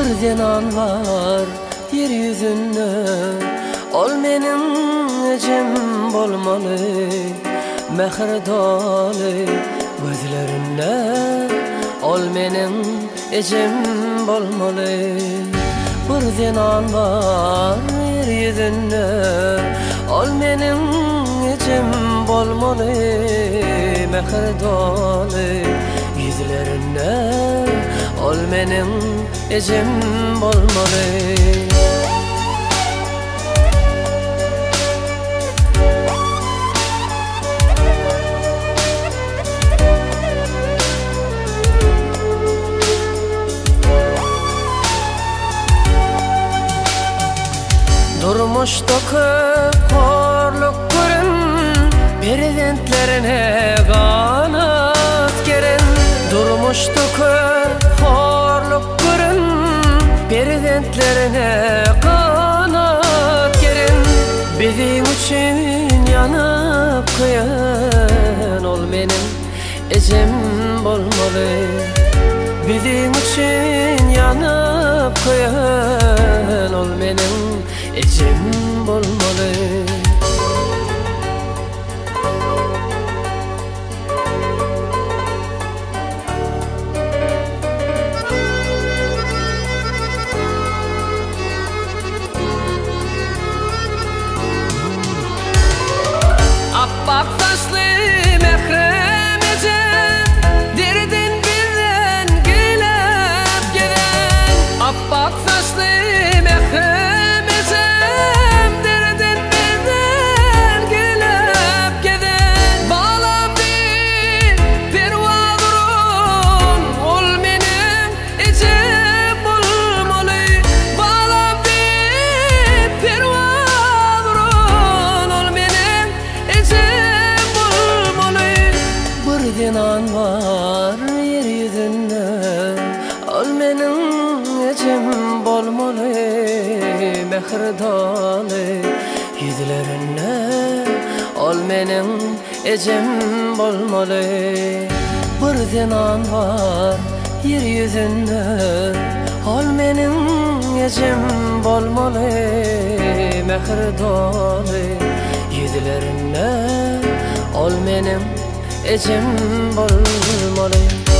Bir zenan var yeryüzünde, ol menin ecem bolmaly. Mehr dolu gözlerinde, ol menin ecem bolmaly. Bir zenan var yeryüzünde, ol menin ecem bolmaly. Mehr dolu yüzlerinde, ol menin ecem bolmaly. Durmuşda köp horluk görün, prezentlerine kanat geren. Durmuşda köp horluk görün, prezentlerine kanat geren. Bizim üçün yanıp kıyan, ol menin ecem bolmaly. Bizim üçün yanıp kıyan, ol menin ecem bolmaly. Appak saçlı mehrem ecem, derden birden gelip gelen. Appak saçlı mehrem ecem, derden birden gelip gelen. Bağlandı pervadurun, ol menin ecem bolmaly. Bağlandı pervadurun, ol menin ecem bolmaly. Bir zenan var yeryüzünde, ol menin ecem bolmaly. Mehr dolu yüzlerinde, ol menin ecem bolmaly. Bir zenan var yeryüzünde, ol menin ecem bolmaly. Mehr dolu yüzlerinde, ol menin ecem bolmaly.